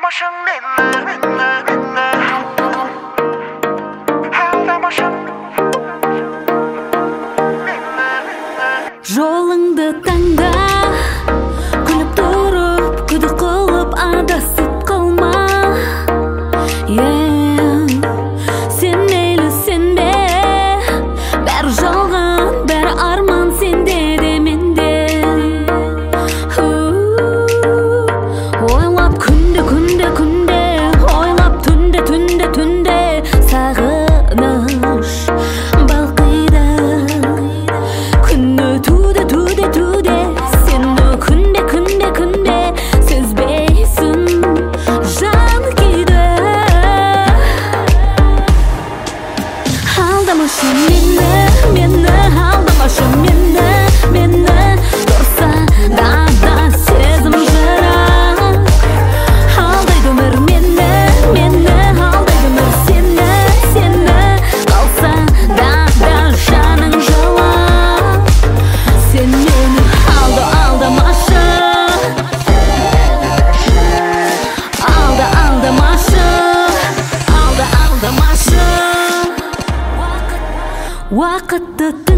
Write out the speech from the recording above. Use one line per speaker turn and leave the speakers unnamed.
Aldamaşın beni. Aldamaşın
Жолыңды таңда, күліп тұрып, күдік қылып адасып қалма. Сен мейлі сенде, бәрі жалған, бәрі арман сенде де менде. Ойлап күнде, ойлап түнде, сағыныш балқиды. Күні туде, сені күнде сезбейсің, жан күйді. Алдамашы мені, алдамашы мені, тұрса да сезім жырақ. Алдайды өмір мені, алдайды өмір сені, қалса да жаның жылап. Sen beni aldamaşı, aldamaşı. Vakit